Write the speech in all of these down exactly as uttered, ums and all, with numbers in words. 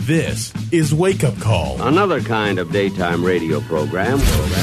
This is Wake Up Call. Another kind of daytime radio program.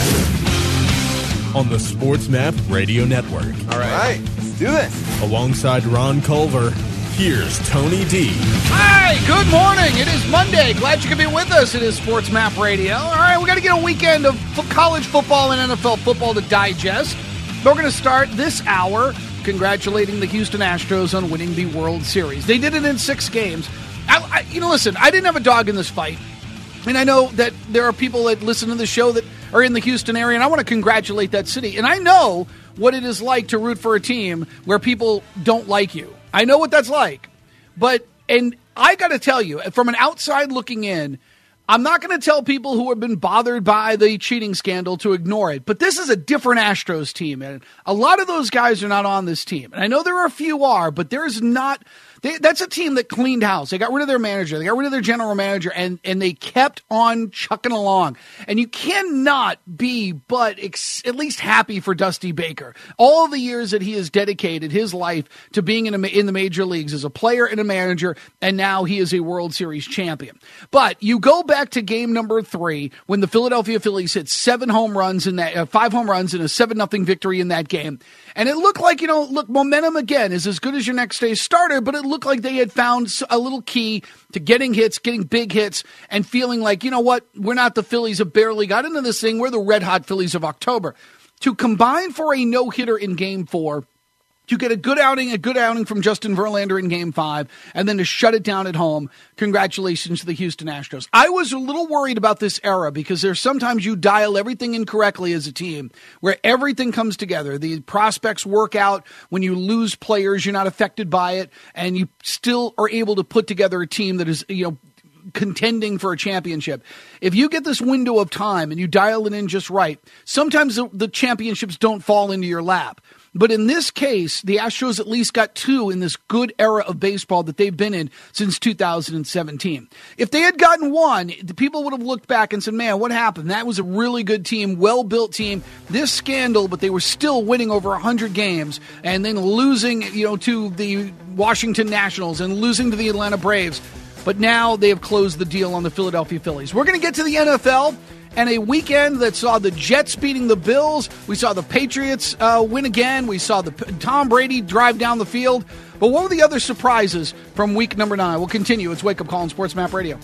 On the SportsMap Radio Network. All right. All right, let's do this. Alongside Ron Culver, here's Tony D. Hi, good morning. It is Monday. Glad you could be with us. It is SportsMap Radio. All right, we got to get a weekend of f- college football and N F L football to digest. We're going to start this hour congratulating the Houston Astros on winning the World Series. They did it in six games. I, I, you know, listen, I didn't have a dog in this fight. And I know that there are people that listen to the show that are in the Houston area, and I want to congratulate that city. And I know what it is like to root for a team where people don't like you. I know what that's like. But, and I got to tell you, from an outside looking in, I'm not going to tell people who have been bothered by the cheating scandal to ignore it. But this is a different Astros team, and a lot of those guys are not on this team. And I know there are a few are, but there's not... They, that's a team that cleaned house. They got rid of their manager. They got rid of their general manager, and, and they kept on chucking along. And you cannot be but ex- at least happy for Dusty Baker. All the years that he has dedicated his life to being in, a, in the major leagues as a player and a manager, and now he is a World Series champion. But you go back to game number three when the Philadelphia Phillies hit seven home runs in that, uh, five home runs in a seven nothing victory in that game. And it looked like, you know, look, momentum again is as good as your next day's starter, but it looked like they had found a little key to getting hits, getting big hits, and feeling like, you know what, we're not the Phillies have barely got into this thing. We're the red-hot Phillies of October. To combine for a no-hitter in game four, to get a good outing, a good outing from Justin Verlander in game five, and then to shut it down at home, congratulations to the Houston Astros. I was a little worried about this era because there's sometimes you dial everything incorrectly as a team where everything comes together. The prospects work out. When you lose players, you're not affected by it, and you still are able to put together a team that is, you know, contending for a championship. If you get this window of time and you dial it in just right, sometimes the, the championships don't fall into your lap. But in this case, the Astros at least got two in this good era of baseball that they've been in since two thousand seventeen. If they had gotten one, the people would have looked back and said, man, what happened? That was a really good team, well-built team. This scandal, but they were still winning over one hundred games and then losing, you know, to the Washington Nationals and losing to the Atlanta Braves. But now they have closed the deal on the Philadelphia Phillies. We're going to get to the N F L. And a weekend that saw the Jets beating the Bills. We saw the Patriots uh, win again. We saw the Tom Brady drive down the field. But what were the other surprises from week number nine? We'll continue. It's Wake Up Call on SportsMap Radio.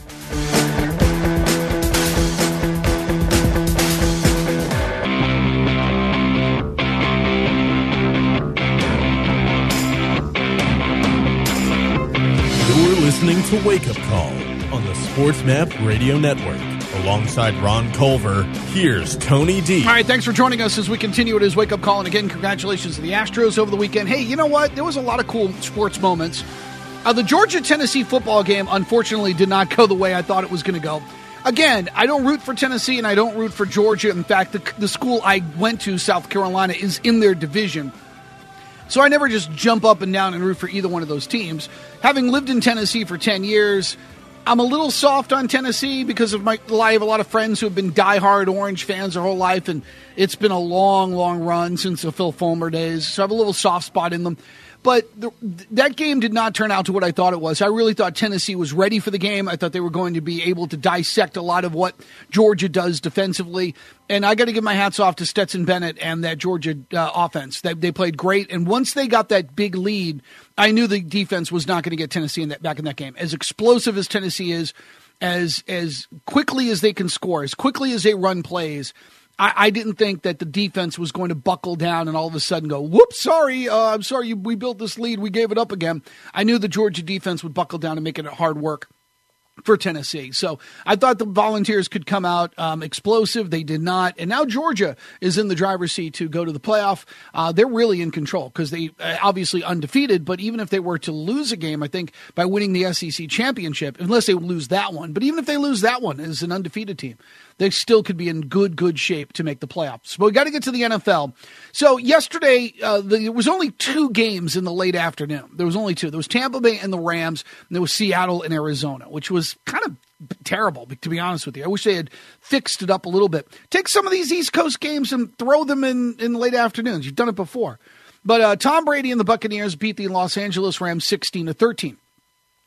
You're listening to Wake Up Call on the SportsMap Radio Network. Alongside Ron Culver, here's Tony D. All right, thanks for joining us as we continue with his Wake Up Call. And again, congratulations to the Astros over the weekend. Hey, you know what? There was a lot of cool sports moments. Uh, the Georgia-Tennessee football game, unfortunately, did not go the way I thought it was going to go. Again, I don't root for Tennessee and I don't root for Georgia. In fact, the, the school I went to, South Carolina, is in their division. So I never just jump up and down and root for either one of those teams. Having lived in Tennessee for ten years, I'm a little soft on Tennessee because of my, I have a lot of friends who have been diehard Orange fans their whole life, and it's been a long, long run since the Phil Fulmer days, so I have a little soft spot in them. But the, that game did not turn out to what I thought it was. I really thought Tennessee was ready for the game. I thought they were going to be able to dissect a lot of what Georgia does defensively. And I got to give my hats off to Stetson Bennett and that Georgia uh, offense. They, they played great. And once they got that big lead, I knew the defense was not going to get Tennessee in that, back in that game. As explosive as Tennessee is, as as quickly as they can score, as quickly as they run plays, I, I didn't think that the defense was going to buckle down and all of a sudden go, whoops, sorry, uh, I'm sorry, we built this lead, we gave it up again. I knew the Georgia defense would buckle down and make it hard work for Tennessee. So I thought the Volunteers could come out um, explosive. They did not. And now Georgia is in the driver's seat to go to the playoff. Uh, they're really in control because they uh, obviously undefeated. But even if they were to lose a game, I think by winning the S E C championship, unless they lose that one, but even if they lose that one as an undefeated team, they still could be in good, good shape to make the playoffs. But we got to get to the N F L. So yesterday, uh, the, there was only two games in the late afternoon. There was only two. There was Tampa Bay and the Rams, and there was Seattle and Arizona, which was kind of terrible, to be honest with you. I wish they had fixed it up a little bit. Take some of these East Coast games and throw them in, in late afternoons. You've done it before. But uh, Tom Brady and the Buccaneers beat the Los Angeles Rams sixteen to thirteen.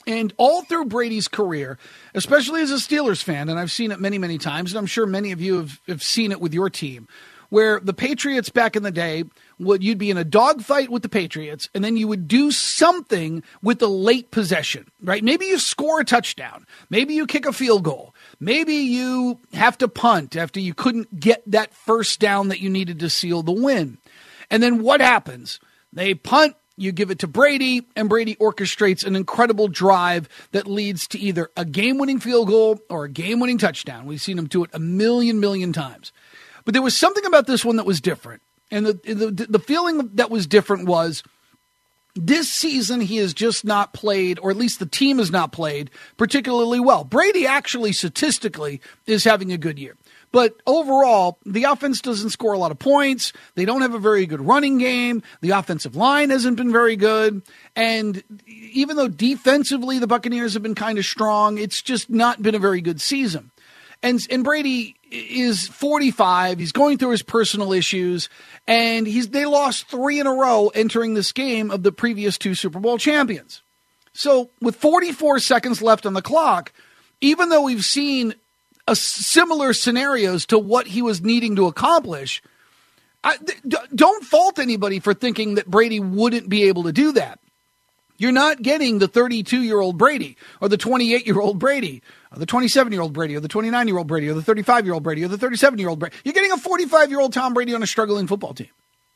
And all through Brady's career, especially as a Steelers fan, and I've seen it many, many times, and I'm sure many of you have, have seen it with your team, where the Patriots back in the day, would you'd be in a dogfight with the Patriots, and then you would do something with the late possession, right? Maybe you score a touchdown. Maybe you kick a field goal. Maybe you have to punt after you couldn't get that first down that you needed to seal the win. And then what happens? They punt, you give it to Brady, and Brady orchestrates an incredible drive that leads to either a game-winning field goal or a game-winning touchdown. We've seen him do it a million, million times. But there was something about this one that was different. And the, the the feeling that was different was this season he has just not played, or at least the team has not played, particularly well. Brady actually statistically is having a good year. But overall, the offense doesn't score a lot of points. They don't have a very good running game. The offensive line hasn't been very good. And even though defensively the Buccaneers have been kind of strong, it's just not been a very good season. And, and Brady is forty-five. He's going through his personal issues, and he's they lost three in a row entering this game of the previous two Super Bowl champions. So with forty-four seconds left on the clock, even though we've seen a similar scenarios to what he was needing to accomplish, I, d- don't fault anybody for thinking that Brady wouldn't be able to do that. You're not getting the thirty-two-year-old Brady or the twenty-eight-year-old Brady or the twenty-seven-year-old Brady or the twenty-nine-year-old Brady or the thirty-five-year-old Brady or the thirty-seven-year-old Brady. You're getting a forty-five-year-old Tom Brady on a struggling football team.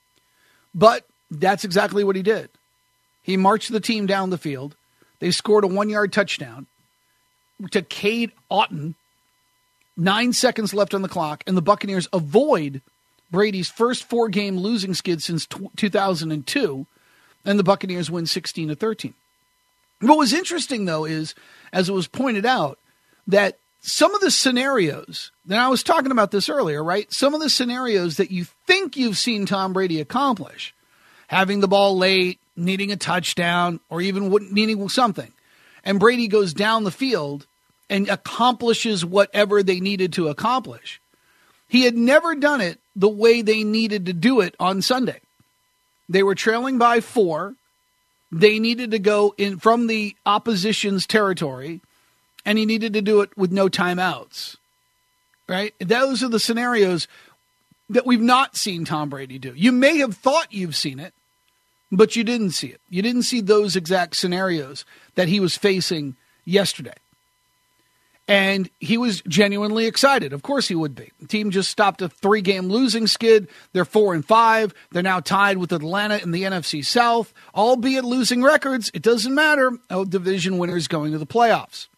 But that's exactly what he did. He marched the team down the field. They scored a one-yard touchdown to Cade Otton. Nine seconds left on the clock, and the Buccaneers avoid Brady's first four-game losing skid since two thousand two. And the Buccaneers win sixteen to thirteen. What was interesting, though, is, as it was pointed out, that some of the scenarios, and I was talking about this earlier, right? Some of the scenarios that you think you've seen Tom Brady accomplish, having the ball late, needing a touchdown, or even needing something, and Brady goes down the field and accomplishes whatever they needed to accomplish. He had never done it the way they needed to do it on Sunday. They were trailing by four. They needed to go in from the opposition's territory, and he needed to do it with no timeouts, right? Those are the scenarios that we've not seen Tom Brady do. You may have thought you've seen it, but you didn't see it. You didn't see those exact scenarios that he was facing yesterday. And he was genuinely excited. Of course he would be. The team just stopped a three-game losing skid. They're four and five. They're now tied with Atlanta in the N F C South. Albeit losing records, it doesn't matter. Oh, division winners going to the playoffs.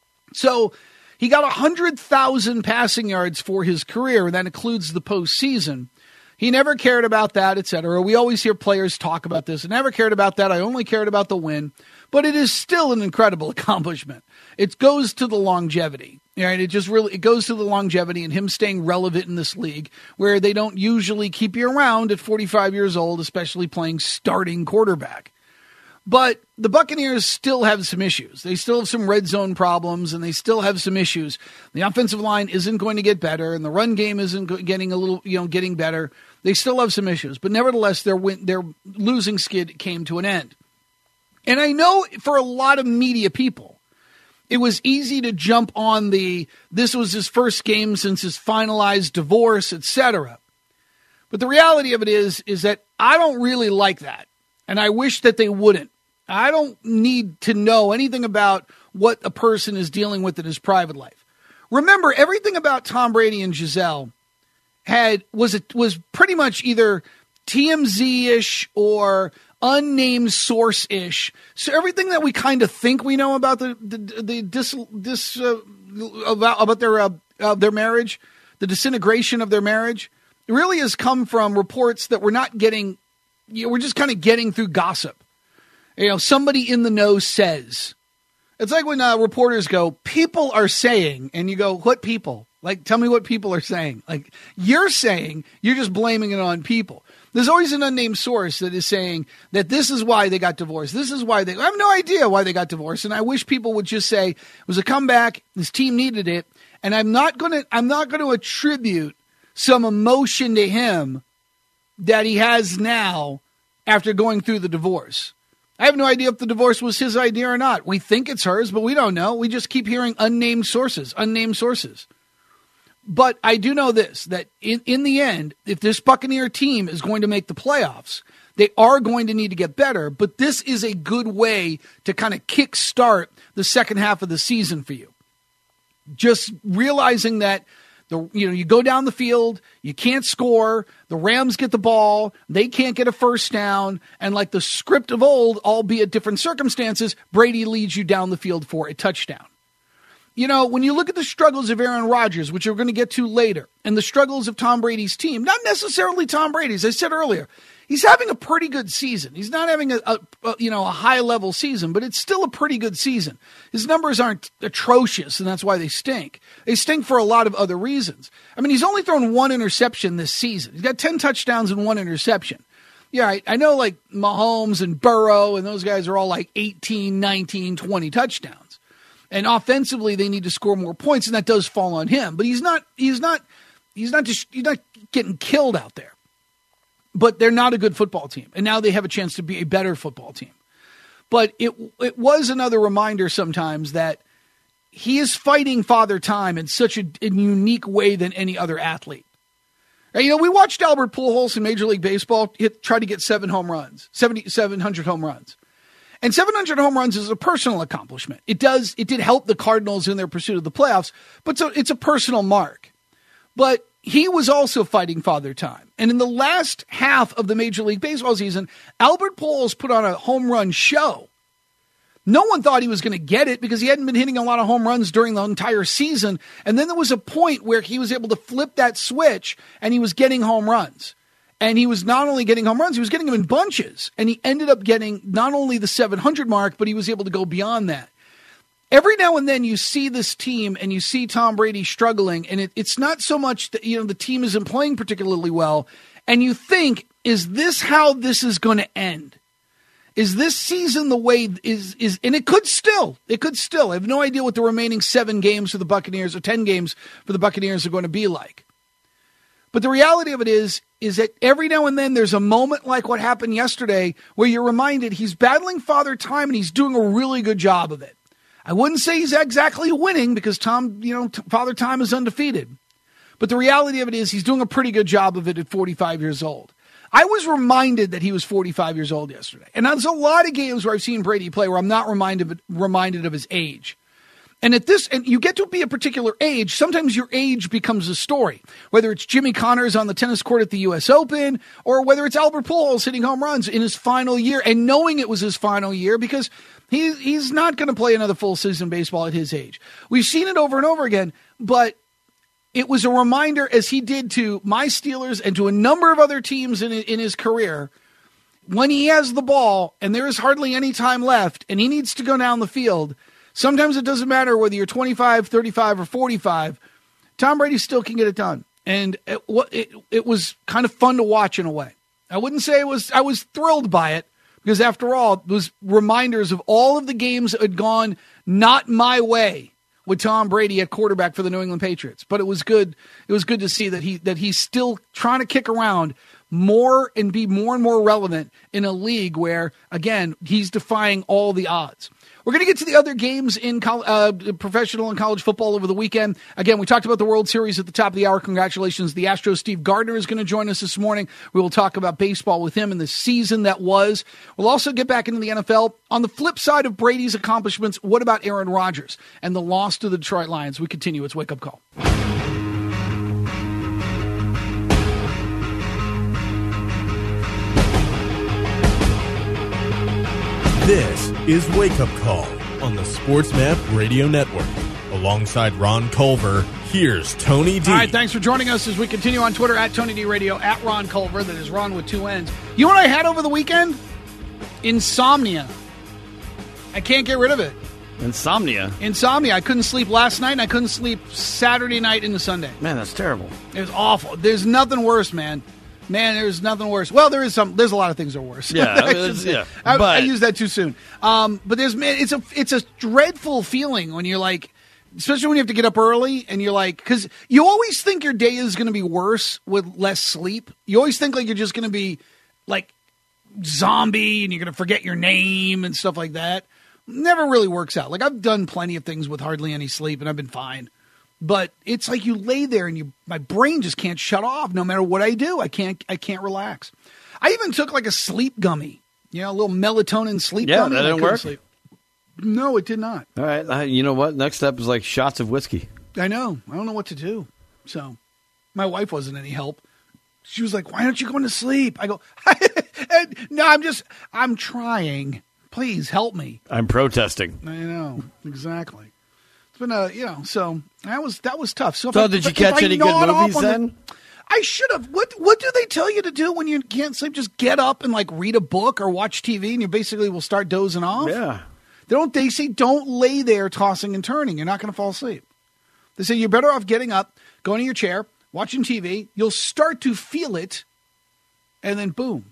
So he got one hundred thousand passing yards for his career, and that includes the postseason. He never cared about that, et cetera. We always hear players talk about this. I never cared about that. I only cared about the win. But it is still an incredible accomplishment. It goes to the longevity. Right? It just really it goes to the longevity and him staying relevant in this league where they don't usually keep you around at forty-five years old, especially playing starting quarterback. But the Buccaneers still have some issues. They still have some red zone problems, and they still have some issues. The offensive line isn't going to get better, and the run game isn't getting a little, you know, getting better. They still have some issues, but nevertheless, their win, their losing skid came to an end. And I know for a lot of media people, it was easy to jump on the, this was his first game since his finalized divorce, et cetera. But the reality of it is, is that I don't really like that. And I wish that they wouldn't. I don't need to know anything about what a person is dealing with in his private life. Remember, everything about Tom Brady and Giselle had was it was pretty much either T M Z-ish or unnamed source-ish. So everything that we kind of think we know about the the, the dis, dis uh, about, about their uh, uh, their marriage, the disintegration of their marriage, really has come from reports that we're not getting. You know, we're just kind of getting through gossip. You know, somebody in the know says. It's like when uh, reporters go, people are saying, and you go, what people? Like, tell me what people are saying. Like, you're saying, you're just blaming it on people. There's always an unnamed source that is saying that this is why they got divorced. This is why they, I have no idea why they got divorced. And I wish people would just say it was a comeback. This team needed it. And I'm not going to, I'm not going to attribute some emotion to him that he has now after going through the divorce. I have no idea if the divorce was his idea or not. We think it's hers, but we don't know. We just keep hearing unnamed sources, unnamed sources. But I do know this, that in, in the end, if this Buccaneer team is going to make the playoffs, they are going to need to get better. But this is a good way to kind of kickstart the second half of the season for you. Just realizing that The, you know, you go down the field, you can't score, the Rams get the ball, they can't get a first down, and like the script of old, albeit different circumstances, Brady leads you down the field for a touchdown. You know, when you look at the struggles of Aaron Rodgers, which we're going to get to later, and the struggles of Tom Brady's team, not necessarily Tom Brady, as I said earlier, he's having a pretty good season. He's not having a, a, a you know a high-level season, but it's still a pretty good season. His numbers aren't atrocious, and that's why they stink. They stink for a lot of other reasons. I mean, he's only thrown one interception this season. He's got ten touchdowns and one interception. Yeah, I, I know like Mahomes and Burrow and those guys are all like eighteen, nineteen, twenty touchdowns. And offensively, they need to score more points, and that does fall on him. But he's not he's not he's not just he's not getting killed out there. But they're not a good football team. And now they have a chance to be a better football team. But it it was another reminder sometimes that he is fighting Father Time in such a, a unique way than any other athlete. Now, you know, we watched Albert Pujols in Major League Baseball hit, try to get seven home runs, seven hundred home runs. And seven hundred home runs is a personal accomplishment. It does it did help the Cardinals in their pursuit of the playoffs, but so it's a personal mark. But he was also fighting Father Time. And in the last half of the Major League Baseball season, Albert Pujols put on a home run show. No one thought he was going to get it because he hadn't been hitting a lot of home runs during the entire season. And then there was a point where he was able to flip that switch and he was getting home runs. And he was not only getting home runs, he was getting them in bunches. And he ended up getting not only the seven hundred mark, but he was able to go beyond that. Every now and then you see this team and you see Tom Brady struggling, and it, it's not so much that, you know, the team isn't playing particularly well, and you think, is this how this is going to end? Is this season the way is is and it could still, it could still. I have no idea what the remaining seven games for the Buccaneers or ten games for the Buccaneers are going to be like. But the reality of it is, is that every now and then there's a moment like what happened yesterday where you're reminded he's battling Father Time and he's doing a really good job of it. I wouldn't say he's exactly winning because Tom, you know, Father Time is undefeated. But the reality of it is he's doing a pretty good job of it at forty-five years old. I was reminded that he was forty-five years old yesterday. And there's a lot of games where I've seen Brady play where I'm not reminded reminded of his age. And at this, and you get to be a particular age, sometimes your age becomes a story. Whether it's Jimmy Connors on the tennis court at the U S Open, or whether it's Albert Pujols hitting home runs in his final year and knowing it was his final year because he, he's not going to play another full season baseball at his age. We've seen it over and over again, but it was a reminder, as he did to my Steelers and to a number of other teams in, in his career, when he has the ball and there is hardly any time left and he needs to go down the field, sometimes it doesn't matter whether you're twenty-five, thirty-five, or forty-five. Tom Brady still can get it done. And it, it, it was kind of fun to watch in a way. I wouldn't say it was, I was thrilled by it because after all, it was reminders of all of the games that had gone not my way with Tom Brady at quarterback for the New England Patriots. But it was good. It was good to see that he, that he's still trying to kick around more and be more and more relevant in a league where, again, he's defying all the odds. We're going to get to the other games in co- uh, professional and college football over the weekend. Again, we talked about the World Series at the top of the hour. Congratulations. The Astros' Steve Gardner is going to join us this morning. We will talk about baseball with him and the season that was. We'll also get back into the N F L. On the flip side of Brady's accomplishments, what about Aaron Rodgers and the loss to the Detroit Lions? We continue. It's Wake Up Call. This is Wake Up Call on the SportsMap Radio Network. Alongside Ron Culver, here's Tony D. All right, thanks for joining us as we continue on Twitter at Tony D Radio, at Ron Culver. That is Ron with two N's. You know what I had over the weekend? Insomnia. I can't get rid of it. Insomnia? Insomnia. I couldn't sleep last night, and I couldn't sleep Saturday night into Sunday. Man, that's terrible. It was awful. There's nothing worse, man. Man, there's nothing worse. Well, there is some. There's a lot of things that are worse. Yeah, I, yeah. I, but, I used that too soon. Um, but there's man, it's a it's a dreadful feeling when you're like, especially when you have to get up early and you're like, because you always think your day is going to be worse with less sleep. You always think like you're just going to be like zombie and you're going to forget your name and stuff like that. Never really works out. Like, I've done plenty of things with hardly any sleep, and I've been fine. But it's like you lay there and you, my brain just can't shut off no matter what I do. I can't I can't relax. I even took like a sleep gummy, you know, a little melatonin sleep yeah, gummy. Yeah, that didn't work? Sleep. No, it did not. All right. Uh, you know what? Next step is like shots of whiskey. I know. I don't know what to do. So my wife wasn't any help. She was like, why aren't you going to sleep? I go, no, I'm just, I'm trying. Please help me. I'm protesting. I know. Exactly. It's been a, you know, so that was, that was tough. So, so I, did you catch any good movies then? The, I should have. What, what do they tell you to do when you can't sleep? Just get up and like read a book or watch T V and you basically will start dozing off? Yeah. They don't, they say don't lay there tossing and turning. You're not going to fall asleep. They say you're better off getting up, going to your chair, watching T V. You'll start to feel it, and then boom.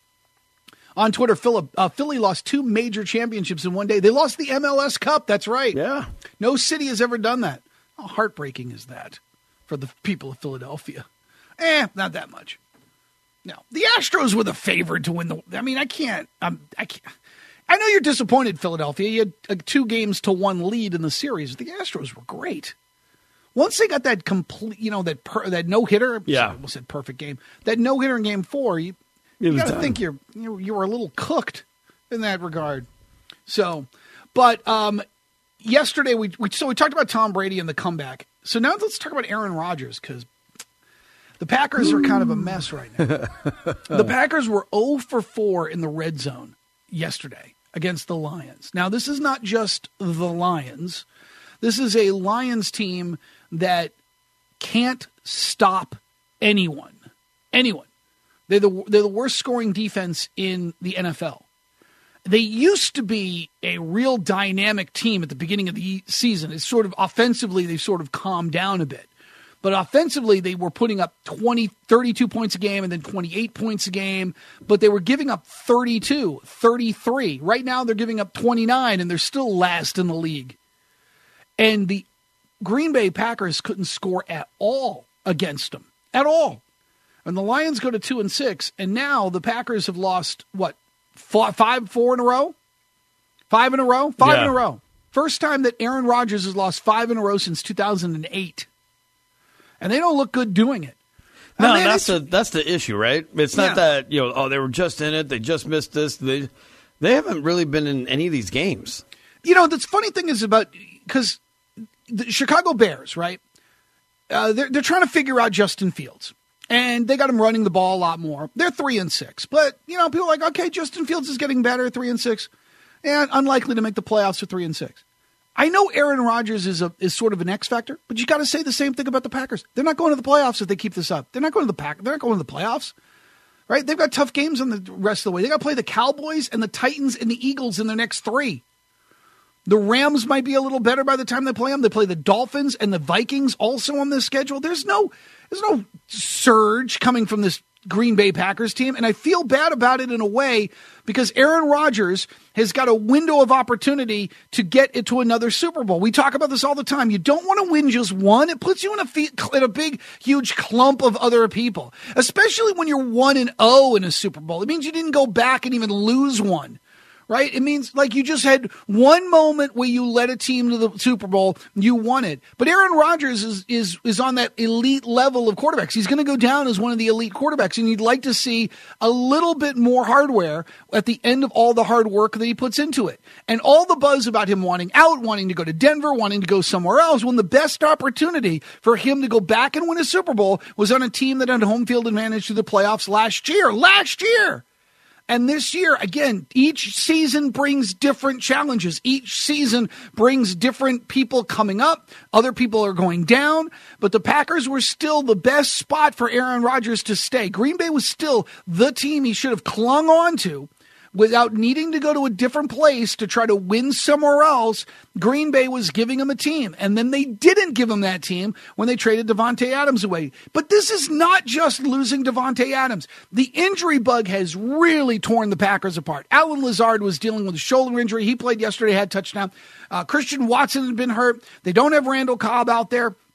On Twitter, Philly, uh, Philly lost two major championships in one day. They lost the M L S Cup. That's right. Yeah. No city has ever done that. How heartbreaking is that for the people of Philadelphia? Eh, not that much. No, the Astros were the favored to win the. I mean, I can't. I'm. I can't. I know you're disappointed, Philadelphia. You had a two games to one lead in the series. The Astros were great. Once they got that complete, you know, that per, that no hitter. Yeah, I almost said perfect game. That no hitter in game four. You, you got to think you're you you were a little cooked in that regard. So, but um, yesterday we, we so we talked about Tom Brady and the comeback. So now let's talk about Aaron Rodgers because the Packers are kind of a mess right now. The Packers were zero for four in the red zone yesterday against the Lions. Now, this is not just the Lions. This is a Lions team that can't stop anyone. Anyone. They're the, they're the worst scoring defense in the N F L. They used to be a real dynamic team at the beginning of the season. It's sort of offensively, they've sort of calmed down a bit. But offensively, they were putting up twenty, thirty-two points a game and then twenty-eight points a game. But they were giving up thirty-two, thirty-three. Right now, they're giving up twenty-nine, and they're still last in the league. And the Green Bay Packers couldn't score at all against them. At all. And the Lions go to two and six, and now the Packers have lost, what, four, five, four in a row? Five in a row? Five yeah. in a row. First time that Aaron Rodgers has lost five in a row since two thousand eight. And they don't look good doing it. No, I mean, that's the that's the issue, right? It's not yeah. that, you know, oh, they were just in it, they just missed this. They they haven't really been in any of these games. You know, the funny thing is about, because the Chicago Bears, right, uh, they're, they're trying to figure out Justin Fields. And they got him running the ball a lot more. They're three and six. But, you know, people are like, okay, Justin Fields is getting better, three and six. And unlikely to make the playoffs for three and six. I know Aaron Rodgers is a is sort of an X factor, but you got to say the same thing about the Packers. They're not going to the playoffs if they keep this up. They're not going to the pack. They're not going to the playoffs, right? They've got tough games on the rest of the way. They got to play the Cowboys and the Titans and the Eagles in their next three. The Rams might be a little better by the time they play them. They play the Dolphins and the Vikings also on this schedule. There's no there's no surge coming from this Green Bay Packers team, and I feel bad about it in a way because Aaron Rodgers has got a window of opportunity to get it to another Super Bowl. We talk about this all the time. You don't want to win just one. It puts you in a, fe- in a big, huge clump of other people, especially when you're one and oh in a Super Bowl. It means you didn't go back and even lose one. Right? It means like you just had one moment where you led a team to the Super Bowl, you won it. But Aaron Rodgers is is is on that elite level of quarterbacks. He's going to go down as one of the elite quarterbacks, and you'd like to see a little bit more hardware at the end of all the hard work that he puts into it. And all the buzz about him wanting out, wanting to go to Denver, wanting to go somewhere else, when the best opportunity for him to go back and win a Super Bowl was on a team that had home field advantage to the playoffs last year. Last year! And this year, again, each season brings different challenges. Each season brings different people coming up. Other people are going down. But the Packers were still the best spot for Aaron Rodgers to stay. Green Bay was still the team he should have clung on to. Without needing to go to a different place to try to win somewhere else, Green Bay was giving him a team. And then they didn't give him that team when they traded Davante Adams away. But this is not just losing Davante Adams. The injury bug has really torn the Packers apart. Allen Lazard was dealing with a shoulder injury. He played yesterday, had touchdown. Uh, Christian Watson had been hurt. They don't have Randall Cobb out there.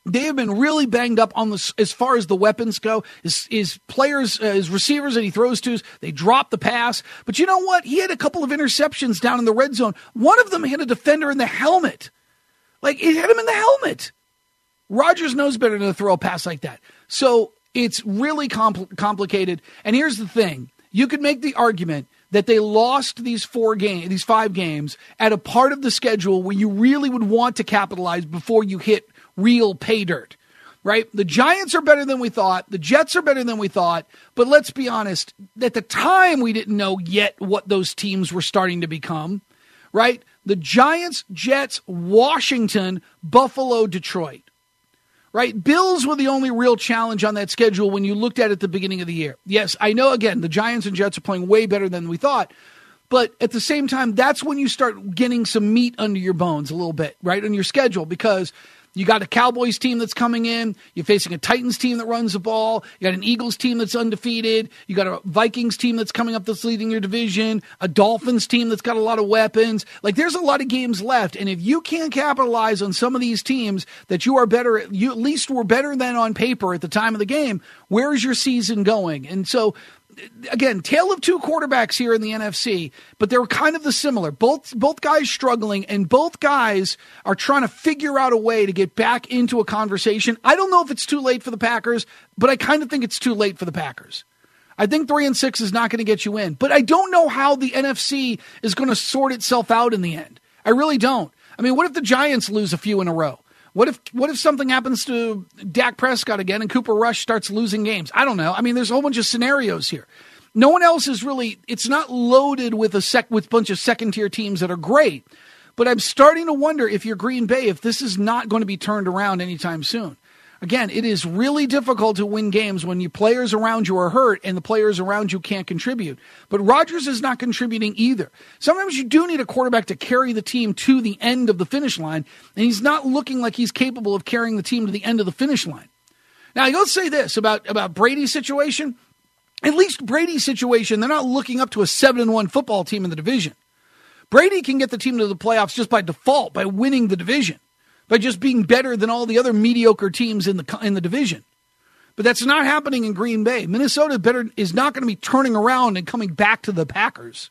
They have been really banged up on the as far as the weapons go. His, his players, uh, his receivers that he throws to, they drop the pass. But you know what? He had a couple of interceptions down in the red zone. One of them hit a defender in the helmet. Like, it hit him in the helmet. Rodgers knows better than to throw a pass like that. So it's really compl- complicated. And here's the thing. You could make the argument that they lost these four games, these five games at a part of the schedule where you really would want to capitalize before you hit real pay dirt, right? The Giants are better than we thought. The Jets are better than we thought. But let's be honest, at the time we didn't know yet what those teams were starting to become, right? The Giants, Jets, Washington, Buffalo, Detroit, right? Bills were the only real challenge on that schedule when you looked at it at the beginning of the year. Yes, I know, again, the Giants and Jets are playing way better than we thought. But at the same time, that's when you start getting some meat under your bones a little bit, right, on your schedule, because you got a Cowboys team that's coming in. You're facing a Titans team that runs the ball. You got an Eagles team that's undefeated. You got a Vikings team that's coming up that's leading your division. A Dolphins team that's got a lot of weapons. Like, there's a lot of games left. And if you can't capitalize on some of these teams that you are better at, you at least were better than on paper at the time of the game, where is your season going? And so, again, tale of two quarterbacks here in the N F C, but they're kind of the similar. Both both guys struggling, and both guys are trying to figure out a way to get back into a conversation. I don't know if it's too late for the Packers, but I kind of think it's too late for the Packers. I think three and six is not going to get you in, but I don't know how the N F C is going to sort itself out in the end. I really don't. I mean, what if the Giants lose a few in a row? What if what if something happens to Dak Prescott again and Cooper Rush starts losing games? I don't know. I mean, there's a whole bunch of scenarios here. No one else is really, it's not loaded with a sec with a bunch of second-tier teams that are great. But I'm starting to wonder if you're Green Bay, if this is not going to be turned around anytime soon. Again, it is really difficult to win games when your players around you are hurt and the players around you can't contribute. But Rodgers is not contributing either. Sometimes you do need a quarterback to carry the team to the end of the finish line, and he's not looking like he's capable of carrying the team to the end of the finish line. Now, I will say this about, about Brady's situation. At least Brady's situation, they're not looking up to a seven and one football team in the division. Brady can get the team to the playoffs just by default, by winning the division, by just being better than all the other mediocre teams in the in the division. But that's not happening in Green Bay. Minnesota better is not going to be turning around and coming back to the Packers.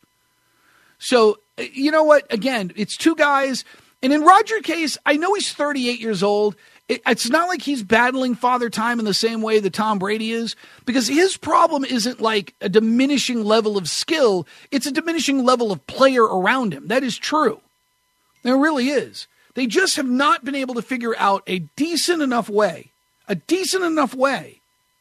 So, you know what? Again, it's two guys. And in Rodgers' case, I know he's thirty-eight years old. It, it's not like he's battling father time in the same way that Tom Brady is, because his problem isn't like a diminishing level of skill. It's a diminishing level of player around him. That is true. There really is. They just have not been able to figure out a decent enough way, a decent enough way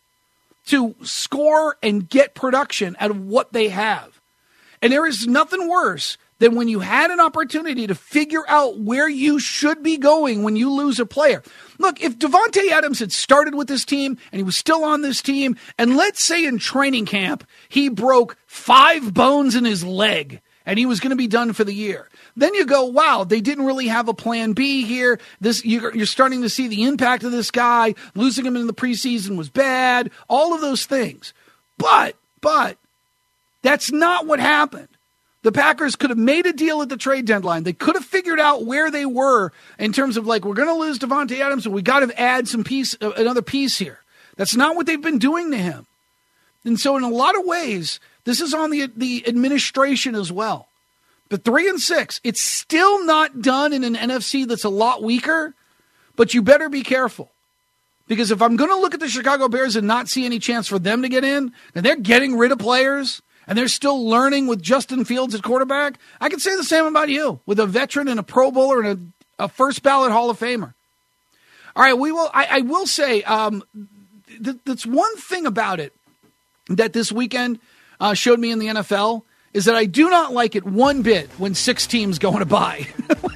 to score and get production out of what they have. And there is nothing worse than when you had an opportunity to figure out where you should be going when you lose a player. Look, if Davante Adams had started with this team and he was still on this team, and let's say in training camp he broke five bones in his leg and he was going to be done for the year, then you go, wow, they didn't really have a plan B here. This you're, you're starting to see the impact of this guy. Losing him in the preseason was bad. All of those things. But, but, that's not what happened. The Packers could have made a deal at the trade deadline. They could have figured out where they were in terms of, like, we're going to lose Davante Adams, so we got to add some piece, uh, another piece here. That's not what they've been doing to him. And so in a lot of ways, this is on the the administration as well. But three and six, it's still not done in an N F C that's a lot weaker, but you better be careful. Because if I'm going to look at the Chicago Bears and not see any chance for them to get in, and they're getting rid of players, and they're still learning with Justin Fields at quarterback, I can say the same about you, with a veteran and a Pro Bowler and a, a first ballot Hall of Famer. All right, we will. I, I will say um, th- that's one thing about it that this weekend uh, showed me in the N F L is that I do not like it one bit when six teams go on a bye.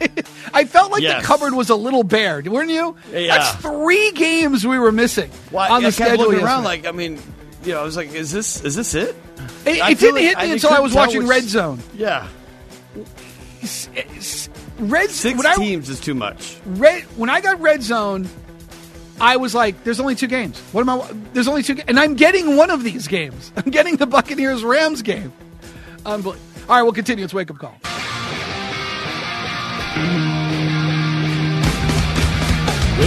I felt like yes. the cupboard was a little bare, weren't you? Yeah. That's three games we were missing well, on the I kept schedule. Looking around, like I mean, you know, I was like, "Is this is this it?" It, it didn't like hit me I until I was watching which, Red Zone. Yeah, Red six when teams I, is too much. Red when I got Red Zone, I was like, "There's only two games. What am I? There's only two, ga-. and I'm getting one of these games. I'm getting the Buccaneers Rams game." Unbelievable. All right, we'll continue. It's Wake Up Call. Wake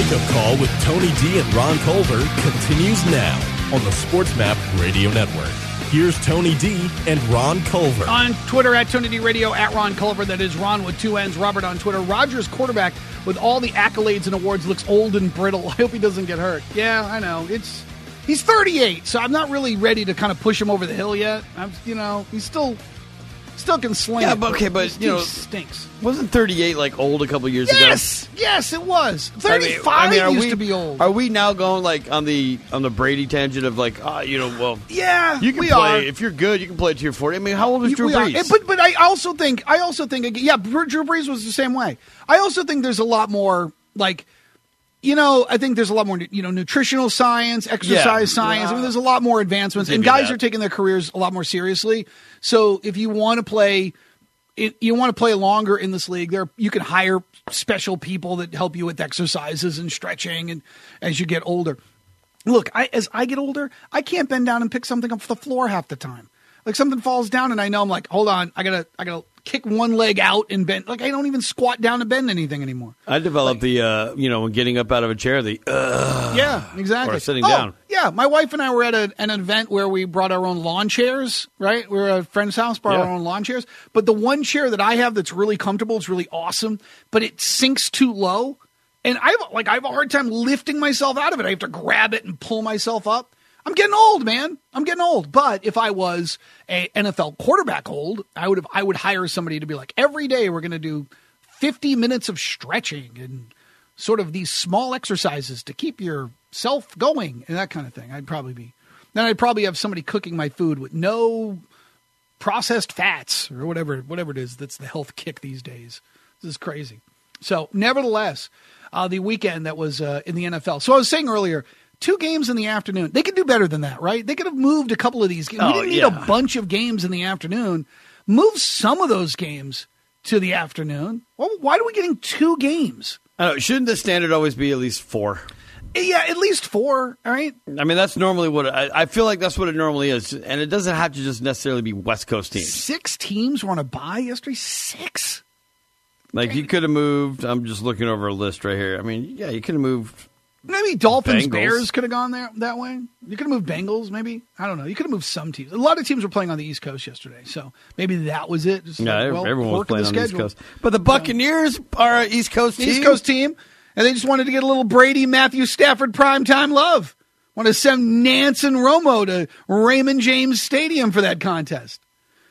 Wake Up Call with Tony D and Ron Culver continues now on the Sports Map Radio Network. Here's Tony D and Ron Culver. On Twitter, at Tony D Radio, at Ron Culver. That is Ron with two N's. Robert on Twitter. Rodgers, quarterback, with all the accolades and awards, looks old and brittle. I hope he doesn't get hurt. Yeah, I know. It's He's thirty-eight, so I'm not really ready to kind of push him over the hill yet. I'm, you know, he's still... Still can sling yeah, it. But, okay, but you know, stinks. Wasn't thirty-eight like old a couple years yes! ago? Yes, yes, it was. Thirty-five I mean, I mean, used we, to be old. Are we now going like on the on the Brady tangent of like, ah, uh, you know, well, yeah, you can we play are. If you're good, you can play to your forty. I mean, how old is Drew we Brees? But but I also think I also think yeah, Drew Brees was the same way. I also think there's a lot more like. You know, I think there's a lot more, you know, nutritional science, exercise yeah. science. I mean, there's a lot more advancements, and guys that. are taking their careers a lot more seriously. So if you want to play, it, you want to play longer in this league, there you can hire special people that help you with exercises and stretching, and as you get older. Look, I, as I get older, I can't bend down and pick something off the floor half the time. Like something falls down, and I know I'm like, hold on, I gotta, I gotta kick one leg out and bend. Like I don't even squat down to bend anything anymore. I developed like, the, uh, you know, when getting up out of a chair, the uh, yeah, exactly. Or sitting oh, down. Yeah, my wife and I were at a, an event where we brought our own lawn chairs. Right, we were at a friend's house, brought yeah. our own lawn chairs. But the one chair that I have that's really comfortable, it's really awesome, but it sinks too low, and I have like I have a hard time lifting myself out of it. I have to grab it and pull myself up. I'm getting old, man. I'm getting old. But if I was a N F L quarterback old, I would have I would hire somebody to be like, every day we're going to do fifty minutes of stretching and sort of these small exercises to keep yourself going and that kind of thing. I'd probably be. Then I'd probably have somebody cooking my food with no processed fats or whatever whatever it is that's the health kick these days. This is crazy. So nevertheless, uh, the weekend that was uh, in the N F L. So I was saying earlier, two games in the afternoon. They could do better than that, right? They could have moved a couple of these games. Oh, we didn't need yeah. a bunch of games in the afternoon. Move some of those games to the afternoon. Well, why are we getting two games? I don't know. Shouldn't the standard always be at least four? Yeah, at least four, all right? I mean, that's normally what it, I, I feel like that's what it normally is. And it doesn't have to just necessarily be West Coast teams. Six teams were on a bye yesterday? Six? Like, you could have moved. I'm just looking over a list right here. I mean, yeah, you could have moved. Maybe Dolphins, Bengals. Bears could have gone there that way. You could have moved Bengals, maybe. I don't know. You could have moved some teams. A lot of teams were playing on the East Coast yesterday, so maybe that was it. Just yeah, like, well, everyone was playing the on the East schedule. Coast. But the Buccaneers so, are an East Coast team. East Coast team, and they just wanted to get a little Brady, Matthew Stafford primetime love. Want to send Nance and Romo to Raymond James Stadium for that contest.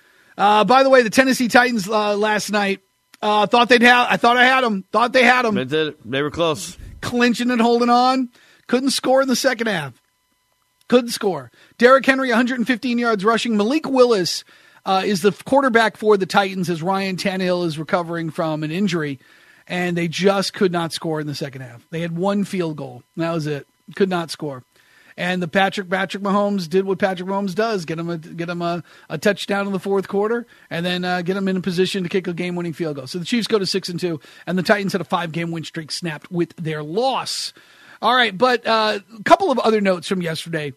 Uh, by the way, the Tennessee Titans uh, last night uh, thought they'd have. I thought I had them. Thought they had them. They did. They were close, clinching and holding on. Couldn't score in the second half. Couldn't score. Derrick Henry, one hundred fifteen yards rushing. Malik Willis uh, is the quarterback for the Titans as Ryan Tannehill is recovering from an injury, and they just could not score in the second half. They had one field goal. That was it. Could not score. And the Patrick Patrick Mahomes did what Patrick Mahomes does: get him a get him a, a touchdown in the fourth quarter, and then uh, get him in a position to kick a game-winning field goal. So the Chiefs go to six and two, and the Titans had a five-game win streak snapped with their loss. All right, but uh, a couple of other notes from yesterday.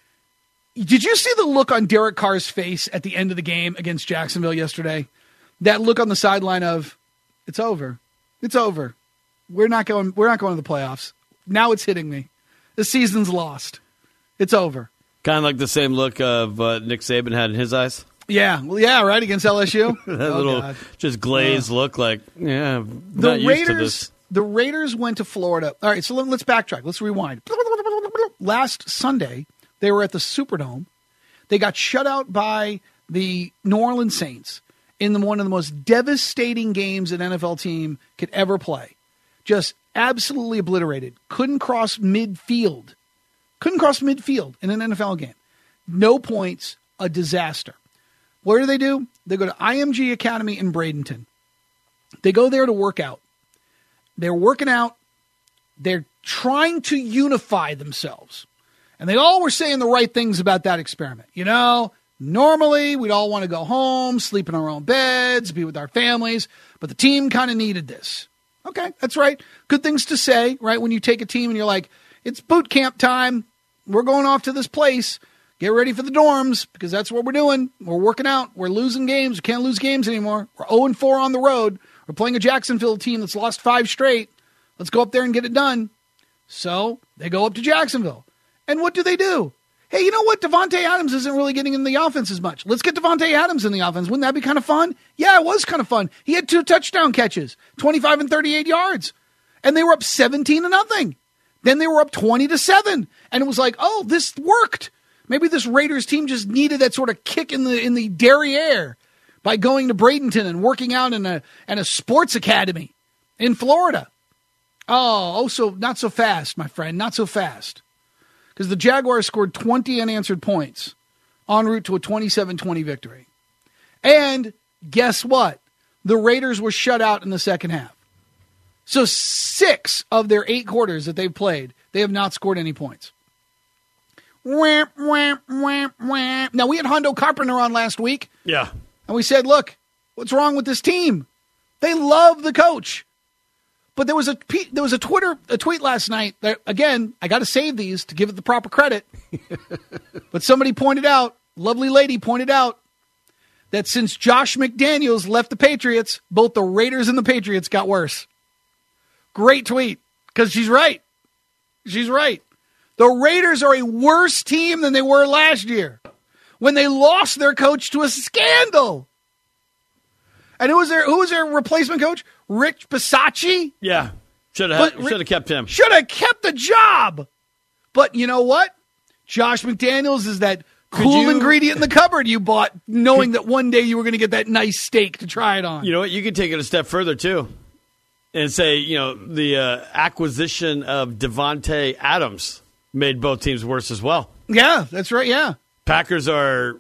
Did you see the look on Derek Carr's face at the end of the game against Jacksonville yesterday? That look on the sideline of, it's over. It's over. We're not going We're not going to the playoffs. Now it's hitting me. The season's lost. It's over. Kind of like the same look of uh, Nick Saban had in his eyes. Yeah, well, yeah, right, against L S U. that oh, little God. just glazed uh, look like, yeah, I'm the not Raiders, used to this. The Raiders went to Florida. All right, so let, let's backtrack. Let's rewind. Last Sunday, they were at the Superdome. They got shut out by the New Orleans Saints in the, one of the most devastating games an N F L team could ever play. Just absolutely obliterated. Couldn't cross midfield. Couldn't cross midfield in an N F L game. No points. A disaster. What do they do? They go to I M G Academy in Bradenton. They go there to work out. They're working out. They're trying to unify themselves. And they all were saying the right things about that experiment. You know, normally we'd all want to go home, sleep in our own beds, be with our families, but the team kind of needed this. Okay, that's right. Good things to say, right? When you take a team and you're like, it's boot camp time. We're going off to this place. Get ready for the dorms because that's what we're doing. We're working out. We're losing games. We can't lose games anymore. We're oh and four on the road. We're playing a Jacksonville team that's lost five straight. Let's go up there and get it done. So they go up to Jacksonville. And what do they do? Hey, you know what? Devontae Adams isn't really getting in the offense as much. Let's get Devontae Adams in the offense. Wouldn't that be kind of fun? Yeah, it was kind of fun. He had two touchdown catches, twenty-five and thirty-eight yards. And they were up seventeen to nothing. Then they were up twenty to seven. And it was like, oh, this worked. Maybe this Raiders team just needed that sort of kick in the in the derriere by going to Bradenton and working out in a in a sports academy in Florida. Oh, oh, so not so fast, my friend, not so fast. Because the Jaguars scored twenty unanswered points en route to a twenty-seven twenty victory. And guess what? The Raiders were shut out in the second half. So six of their eight quarters that they've played, they have not scored any points. Wham, wham, wham, wham. Now, we had Hondo Carpenter on last week. Yeah. And we said, look, what's wrong with this team? They love the coach. But there was a there was a Twitter a tweet last night that, again, I got to save these to give it the proper credit. But somebody pointed out, lovely lady pointed out, that since Josh McDaniels left the Patriots, both the Raiders and the Patriots got worse. Great tweet, because she's right. She's right. The Raiders are a worse team than they were last year when they lost their coach to a scandal. And who was their who was their replacement coach? Rich Bisaccia? Yeah. Should have should have kept him. Should have kept the job. But you know what? Josh McDaniels is that cool you, ingredient in the cupboard you bought knowing could, that one day you were going to get that nice steak to try it on. You know what? You could take it a step further, too, and say, you know, the uh, acquisition of Devontae Adams made both teams worse as well. Yeah, that's right, yeah. Packers are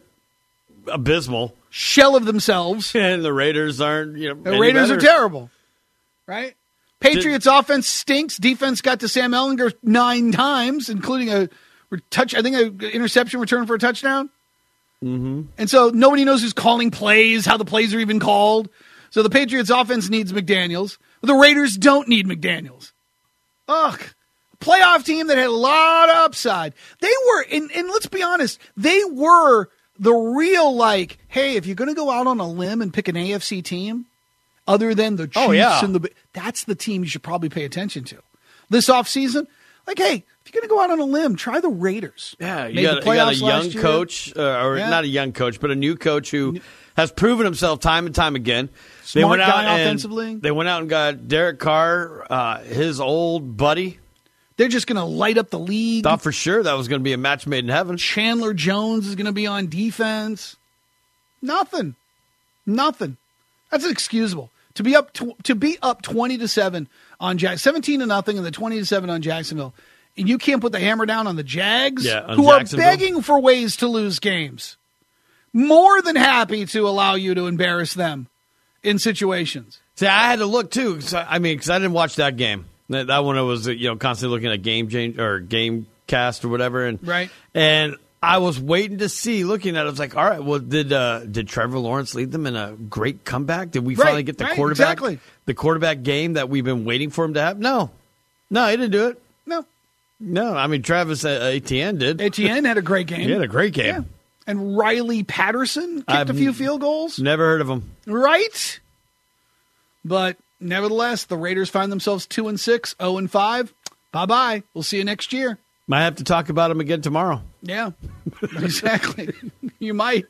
abysmal. Shell of themselves. And the Raiders aren't, you know, the Raiders better. are terrible, right? Patriots Did, offense stinks. Defense got to Sam Ehlinger nine times, including a touch. I think an interception return for a touchdown. Mm-hmm. And so nobody knows who's calling plays, how the plays are even called. So the Patriots offense needs McDaniels. The Raiders don't need McDaniels. Ugh. Playoff team that had a lot of upside. They were, and, and let's be honest, they were the real, like, hey, if you're going to go out on a limb and pick an A F C team, other than the Chiefs oh, yeah. and the, that's the team you should probably pay attention to. This offseason, like, hey, if you're going to go out on a limb, try the Raiders. Yeah, you got, you got a young coach, uh, or yeah. not a young coach, but a new coach who has proven himself time and time again. Smart they went guy out offensively. And, they went out and got Derek Carr, uh, his old buddy. They're just going to light up the league. Thought for sure that was going to be a match made in heaven. Chandler Jones is going to be on defense. Nothing. Nothing. That's inexcusable. To be up to, to be up twenty to seven on Jack, seventeen to nothing, and the twenty to seven on Jacksonville, and you can't put the hammer down on the Jags, yeah, on who are begging for ways to lose games. More than happy to allow you to embarrass them in situations. See, I had to look too. Cause I, I mean, because I didn't watch that game. That, that one I was, you know, constantly looking at game change or game cast or whatever, and right. And I was waiting to see, looking at it, I was like, all right, well, did uh, did Trevor Lawrence lead them in a great comeback? Did we right, finally get the right, quarterback, exactly. the quarterback game that we've been waiting for him to have? No, no, he didn't do it. No, no. I mean, Travis uh, Etienne did. Etienne had a great game. He had a great game. Yeah. And Riley Patterson kicked I've a few field goals. Never heard of him. Right, but. Nevertheless, the Raiders find themselves two and six, zero and five. Bye bye. We'll see you next year. Might have to talk about them again tomorrow. Yeah, exactly. You might.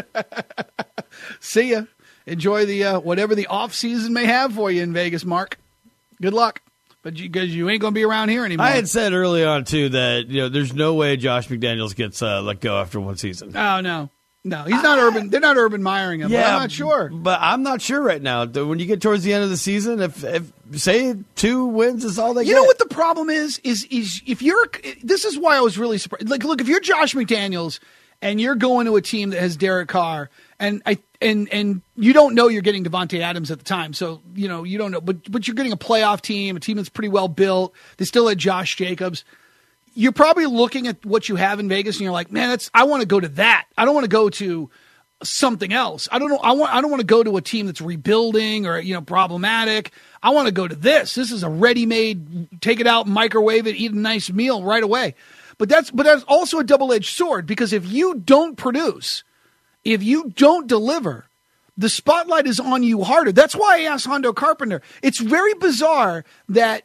See ya. Enjoy the uh, whatever the off season may have for you in Vegas, Mark. Good luck, but because you, you ain't going to be around here anymore. I had said early on too that you know there's no way Josh McDaniels gets uh, let go after one season. Oh no. No, he's not I, urban. They're not Urban Meyering him. Yeah, but I'm not sure. But I'm not sure right now. When you get towards the end of the season, if, if say two wins is all they you get. You know what the problem is? Is is if you're this is why I was really surprised. Like, look, if you're Josh McDaniels and you're going to a team that has Derek Carr, and I and and you don't know you're getting Devontae Adams at the time, so you know you don't know. But but you're getting a playoff team, a team that's pretty well built. They still had Josh Jacobs. You're probably looking at what you have in Vegas and you're like, man, that's, I want to go to that. I don't want to go to something else. I don't know. I want, I don't want to go to a team that's rebuilding or, you know, problematic. I want to go to this. This is a ready-made, take it out, microwave it, eat a nice meal right away. But that's, but that's also a double-edged sword because if you don't produce, if you don't deliver, the spotlight is on you harder. That's why I asked Hondo Carpenter. It's very bizarre that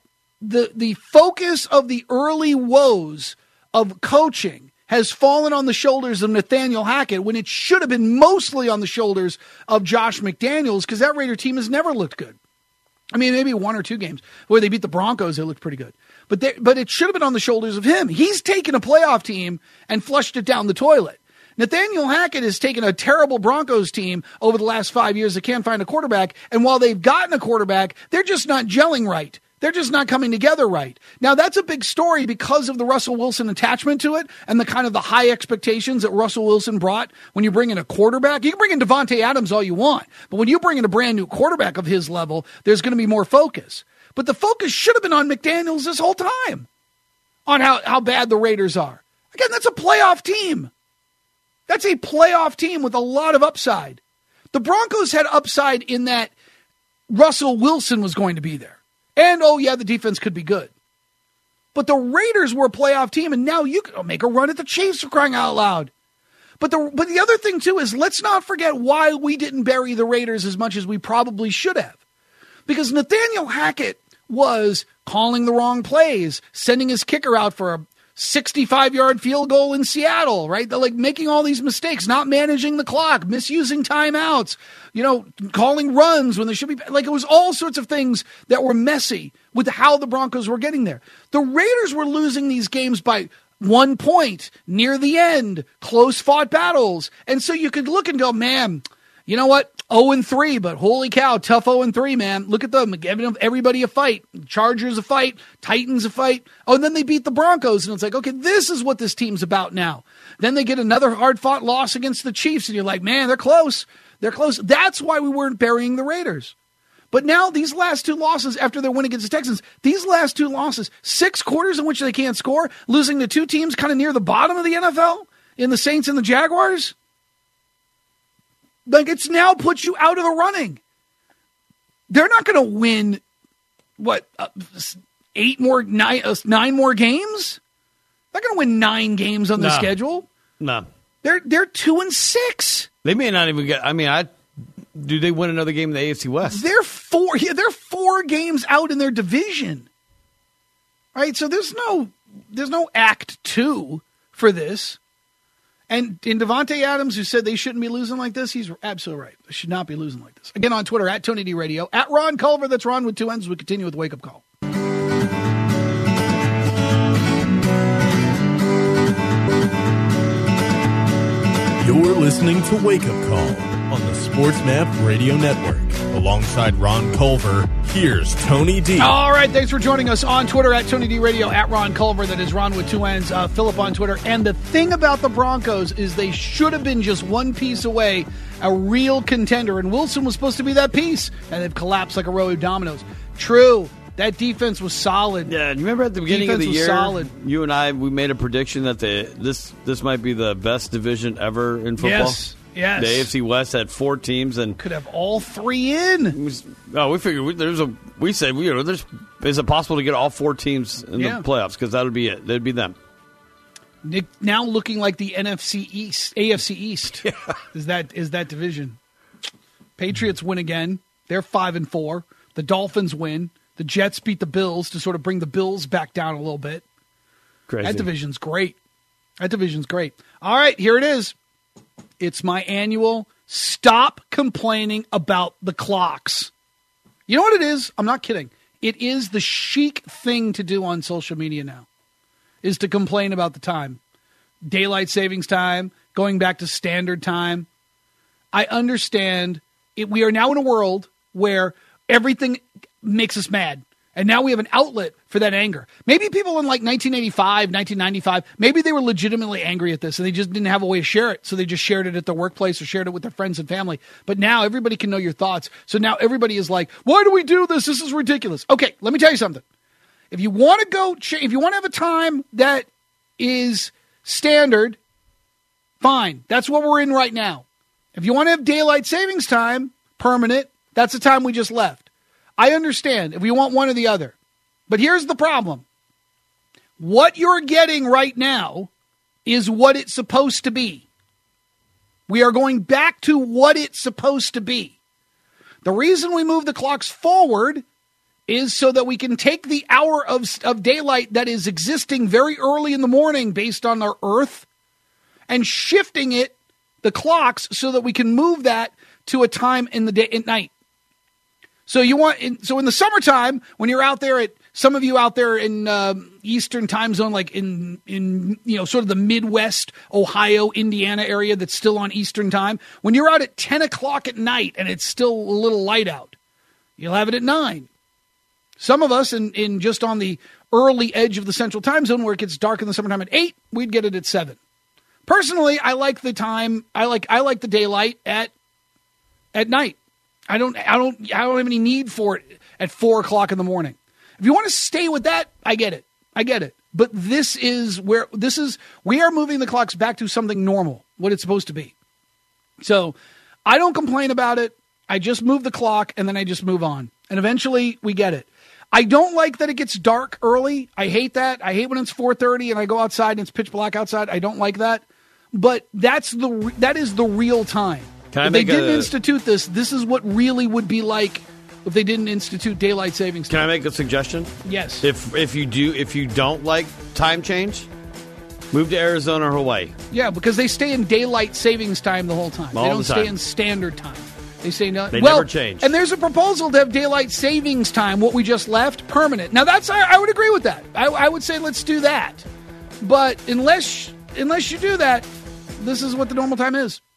the the focus of the early woes of coaching has fallen on the shoulders of Nathaniel Hackett when it should have been mostly on the shoulders of Josh McDaniels, because that Raider team has never looked good. I mean, maybe one or two games where they beat the Broncos, they looked pretty good. But they, but it should have been on the shoulders of him. He's taken a playoff team and flushed it down the toilet. Nathaniel Hackett has taken a terrible Broncos team over the last five years that can't find a quarterback, and while they've gotten a quarterback, they're just not gelling right. They're just not coming together right. Now, that's a big story because of the Russell Wilson attachment to it and the kind of the high expectations that Russell Wilson brought when you bring in a quarterback. You can bring in Devontae Adams all you want, but when you bring in a brand new quarterback of his level, there's going to be more focus. But the focus should have been on McDaniels this whole time, on how, how bad the Raiders are. Again, that's a playoff team. That's a playoff team with a lot of upside. The Broncos had upside in that Russell Wilson was going to be there. And, oh, yeah, the defense could be good. But the Raiders were a playoff team, and now you can make a run at the Chiefs for crying out loud. But the but the other thing, too, is let's not forget why we didn't bury the Raiders as much as we probably should have. Because Nathaniel Hackett was calling the wrong plays, sending his kicker out for a sixty-five-yard field goal in Seattle, right? They're like making all these mistakes, not managing the clock, misusing timeouts, you know, calling runs when they should be. Like, it was all sorts of things that were messy with how the Broncos were getting there. The Raiders were losing these games by one point near the end, close-fought battles. And so you could look and go, man, you know what? oh and three, but holy cow, tough oh and three, man. Look at them, giving everybody a fight. Chargers a fight, Titans a fight. Oh, and then they beat the Broncos, and it's like, okay, this is what this team's about now. Then they get another hard-fought loss against the Chiefs, and you're like, man, they're close. They're close. That's why we weren't burying the Raiders. But now these last two losses after their win against the Texans, these last two losses, six quarters in which they can't score, losing to two teams kind of near the bottom of the N F L, in the Saints and the Jaguars. Like, it's now put you out of the running. They're not going to win, what, uh, eight more, nine, uh, nine more games? They're going to win nine games on the no. schedule. No. They're they're two and six. They may not even get, I mean, I do they win another game in the A F C West? They're four, yeah, they're four games out in their division. Right? So there's no, there's no act two for this. And in Devontae Adams, who said they shouldn't be losing like this, he's absolutely right. They should not be losing like this. Again, on Twitter, at Tony D Radio, at Ron Culver, that's Ron with two N's. We continue with Wake Up Call. You're listening to Wake Up Call on the SportsMap Radio Network. Alongside Ron Culver, here's Tony D. All right, thanks for joining us on Twitter at Tony D Radio, at Ron Culver. That is Ron with two N's, uh, Philip on Twitter. And the thing about the Broncos is they should have been just one piece away, a real contender. And Wilson was supposed to be that piece, and they've collapsed like a row of dominoes. True, that defense was solid. Yeah, you remember at the beginning defense of the year, solid. you and I, we made a prediction that the this this might be the best division ever in football. Yes. Yes. The A F C West had four teams and could have all three in. Oh, we figured we, there's a. We said we you know there's is it possible to get all four teams in yeah. the playoffs because that would be it. That'd be them. Nick, now looking like the N F C East, A F C East yeah. is that is that division. Patriots win again. They're five and four. The Dolphins win. The Jets beat the Bills to sort of bring the Bills back down a little bit. Crazy. That division's great. That division's great. All right, here it is. It's my annual stop complaining about the clocks. You know what it is? I'm not kidding. It is the chic thing to do on social media now, is to complain about the time. Daylight savings time, going back to standard time. I understand it. We are now in a world where everything makes us mad. And now we have an outlet for that anger. Maybe people in like nineteen eighty-five, nineteen ninety-five, maybe they were legitimately angry at this and they just didn't have a way to share it. So they just shared it at their workplace or shared it with their friends and family. But now everybody can know your thoughts. So now everybody is like, why do we do this? This is ridiculous. Okay, let me tell you something. If you want to go, if you want to have a time that is standard, fine. That's what we're in right now. If you want to have daylight savings time, permanent, that's the time we just left. I understand if we want one or the other. But here's the problem. What you're getting right now is what it's supposed to be. We are going back to what it's supposed to be. The reason we move the clocks forward is so that we can take the hour of, of daylight that is existing very early in the morning based on our Earth and shifting it, the clocks, so that we can move that to a time in the day at night. So you want, in, so in the summertime, when you're out there at, some of you out there in uh, Eastern time zone, like in, in, you know, sort of the Midwest, Ohio, Indiana area that's still on Eastern time, when you're out at ten o'clock at night and it's still a little light out, you'll have it at nine. Some of us in, in just on the early edge of the Central time zone where it gets dark in the summertime at eight, we'd get it at seven. Personally, I like the time, I like, I like the daylight at, at night. I don't, I don't, I don't have any need for it at four o'clock in the morning. If you want to stay with that, I get it. I get it. But this is where, this is, we are moving the clocks back to something normal, what it's supposed to be. So I don't complain about it. I just move the clock and then I just move on. And eventually we get it. I don't like that it gets dark early. I hate that. I hate when it's four thirty and I go outside and it's pitch black outside. I don't like that. But that's the, that is the real time. Can I if they make didn't a, institute this, this is what really would be like if they didn't institute daylight savings time. Can I make a suggestion? Yes. If if you do if you don't like time change, move to Arizona or Hawaii. Yeah, because they stay in daylight savings time the whole time. All they don't the stay time. in standard time. They say no. They well, never change. And there's a proposal to have daylight savings time, what we just left, permanent. Now that's I, I would agree with that. I, I would say let's do that. But unless unless you do that, this is what the normal time is.